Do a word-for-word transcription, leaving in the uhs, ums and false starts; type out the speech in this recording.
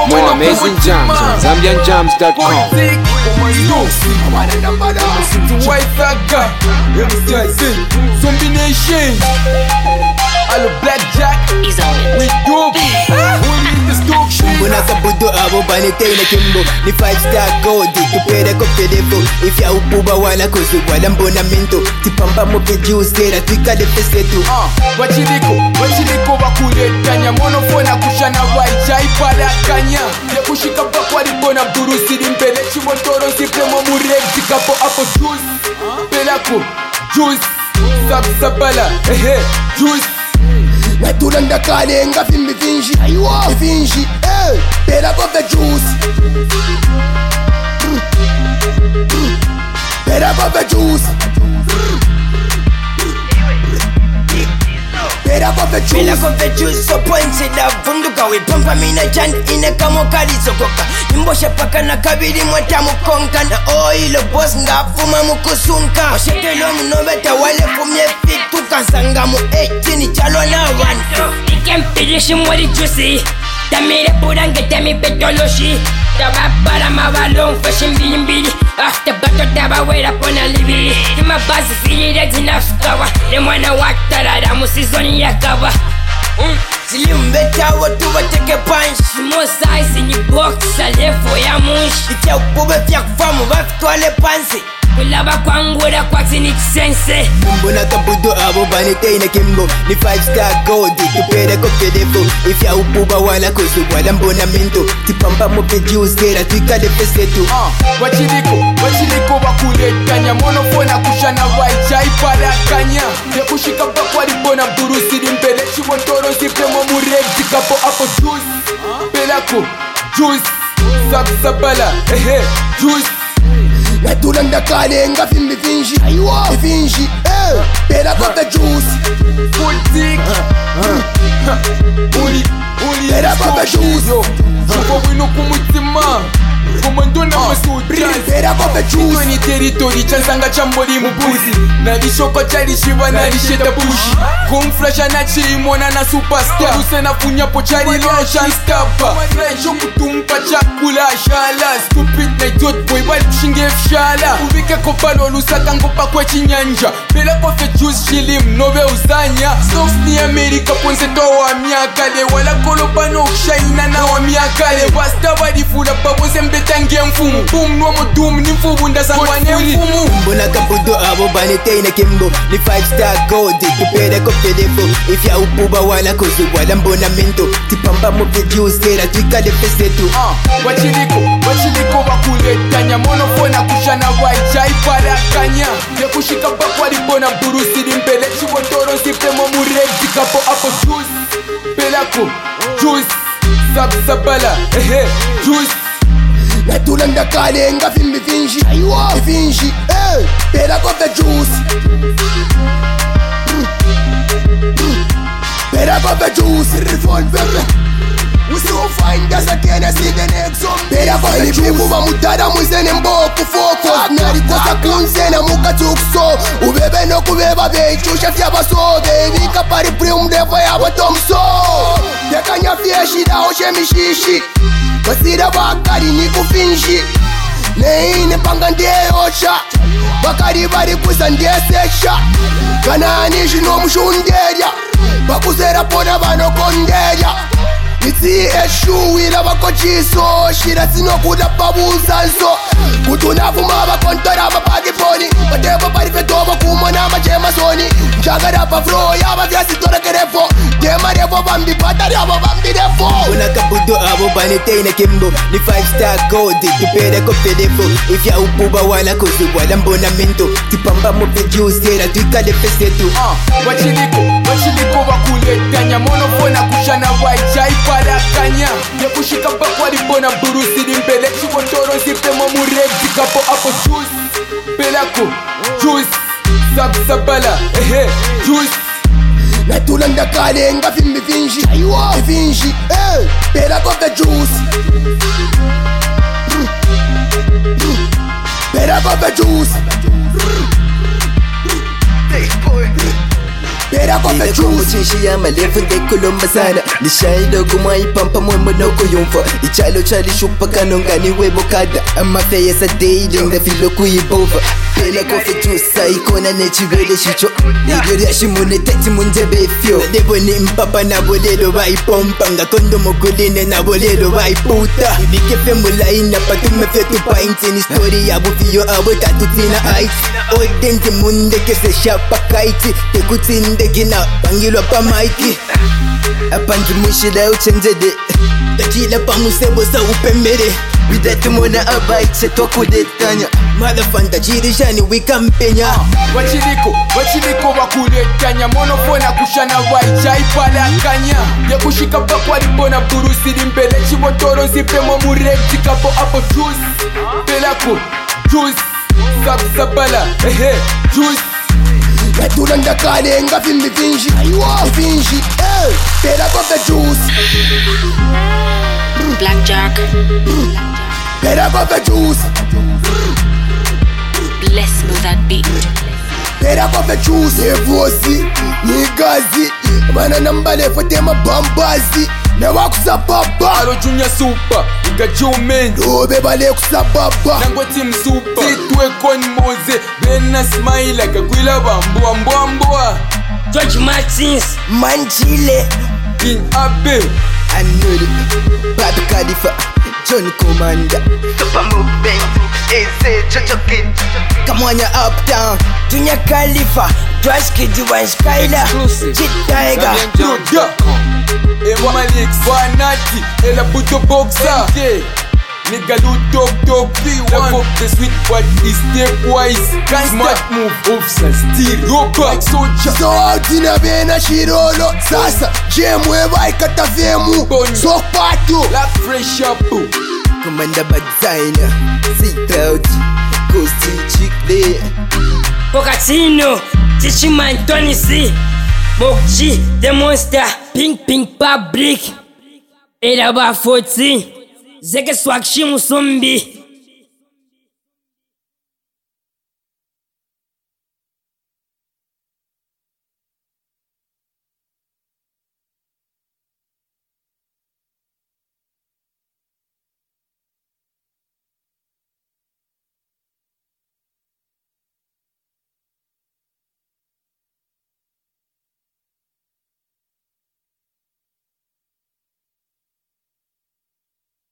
More amazing jams on Zambian Jams dot com. Blackjack is on it. We do. Mbona kabudo abo banetena kimbo ni five star gold tupere ko televo ifya upuba wala kozu wala mbona mento tipamba mo ke juice tera twika de pesetu ah wachiliko wachiliko bakuletanya monofona kushana waichai pala kanya ya kushika bakwa libona burusi dimpele chimotoro sipemo murezi kapo apo juice pelako juice sab sabala ehe juice natulanda kale nga fimbi finji aywa finji eh pera ko the juice pera ko the juice pera ko the juice pera ko the juice so points da vunduka we pampa mina jan ine kamo kali sokoka imbosha paka na kabiri mwata mukonka na oil boss ngafuma mukusunka oshekelo mnobeta wale kumye fitu kansanga mu eighteen chalo na one Kempirishi mwari juicy Tamire purange temi petoloshi Taba para mabalon fashion mbili mbili After battle taba wera pona libili Tima basi fili rezi nafskawa Lemwana watarara musizoni ya kawa Silimbeta watu wateke punch Small size ni boxa lefo ya munch Itia upube fya kufamu wafitwale pansi Kulaba kwangura kwa tini kisense Mbona kabudo abo banetena kimbo ni five star gold tupere ko televo ifya upuba wala kozu wala mbona mento tipamba mo ke juice tera twika de pesetu ah wachiliko wachiliko bakuletanya monofona kushana waichai pala kanya ya kushika bakwa libona burusi dimpele chimotoro sipemo murezi kapo apo juice pelako juice sab sabala ehe juice natulanda kale nga fimbi finji aywa finji eh pera ko the juice full dick uli uli pera ko the juice Chupo wino kumutima Komando na masudi pera ko the juice Kwenye territory chansanga chamboli mubuzi Nalishoko chali shiva nalisheta bushi Kumflasha na chiimona na superstar Use na funya po chali leo chanstapa Fresh kutumpa chakula shala Stupid na idiot boy wali kushinge fshala Uvike kopalo lusaka ngopa kwa chinyanja Pela kofe juice shilim nobe uzanya Sauce ni Amerika ponse towa miakale Wala kolopano kushaina na wa miakale Basta badifula babose mbetange mfumu Boom nomo doom ni mfumu ndasangwa ne mfumu Mbona kabudo abo banetena kimbo ni five star gold tupere ko televo ifya upuba wala kozu wala mbona mento tipamba mo ke juice tera twika de pesetu ah wachiliko wachiliko bakuletanya monofona kushana waichai pala kanya ya kushika bakwa libona burusi dimpele chimotoro sipemo murezi kapo apo juice pelako juice sab sabala ehe juice natulanda kale nga fimbi finji aywa finji eh pera ko the juice pera ko the juice revolver we so find us again as in the next one pera ko the juice kuba mutara mwizene mboku focus nari kosa kunzena mukatukso ubebe no kubeba bechusha fyabasobe bika pari prim devo yabo tomso dekanya fyeshi daho shemishishi basira bakari ni kufinji neine panga ndeyosha bakari bari kuza ndesesha kanani shino mushunderya bakuzera pona banokonderya itsi eshuwira bakochiso shira sinokuda pabuzanso kutunavuma bakontora mapagiponi batebo parifetobo kumona majemasoni njagarapa fro yaba vyasitorekerefo demarevo bambi patarabo bambirefo Mbona kabudo abo banetena kimbo ni five star gold tupere ko televo ifya upuba wala kozu wala mbona mento tipamba mo ke juice tera twika de pesetu ah wachiliko wachiliko bakuletanya monofona kushana waichai pala kanya ya kushika bakwa libona burusi dimpele chimotoro sipemo murezi kapo apo juice pelako juice sab sabala ehe juice natulanda kale nga fimbi finji aywa finji eh pera ko the juice pera ko the juice Better go for juice. Chinshi ya malevu ndekulomba sana Nishailo kumwa ipampa mwembo noko yumfa Ichalo chali shupa kanonga ni webo kada Amafe yesa dating the filo kuibova Pela kofe juice ikona nechivele shicho Nigyo ya shimune teti munje befyo Nebo ni mpapa na bolelo wa ipompa Nga kondo mokuline na bolelo wa iputa Ibikefe mulaina patume fetu painti Ni story ya bufiyo abo tatu tina aiti Odenzi munde kese shapa kaiti Tekutinde gina bangilwa pa maiki Apanzi mushila uchenjede Takila pa musebo sa upemere Widatu mona abaiti setwa kudetanya Motherfanda jirishani wikampenya Wachiliko, wachiliko wakuletanya Monofona kushana waicha ipalakanya Ya kushika pakwa ribona burusiri mbele Chibotoro zipemo mureti kapo apo juice Pelako, juice Sabsabala, ehe, juice Yatula ndakale nga vimbi vinji Vinji, eh Better go for juice. Blackjack. Better go for juice. Bless me that beat. Better go for juice. Evosi, nigazi Mana nambale fote mabambazi Newa kusababa Alo junior super, iga jumen Dobe bale kusababa Nango team super Titwe kon moze Bena smile kakwila bambua mbua mbua George Martins Manchile King Abe I know it Bobby Khalifa Johnny Commander Tupa movement Eze Chocho Kid Come on, you're uptown Junior Khalifa Trash Kid, you want Skyler Chit Tiger Yoda Ema Malik Fanati Ela Buto Boxer Nigga do talk talk V one Love up the sweet but is stepwise Smart move officer still roper like soldier So out in a bena shirolo Sasa Jemu eva ikata vemu So pato Black fresh up Commander Badzina Sit out Coasty Chickle Pocatino Tichiman Tony C Mokchi The Monster Pink Pink Fabric Era ba fourteen Zeke Swag Shimusumbi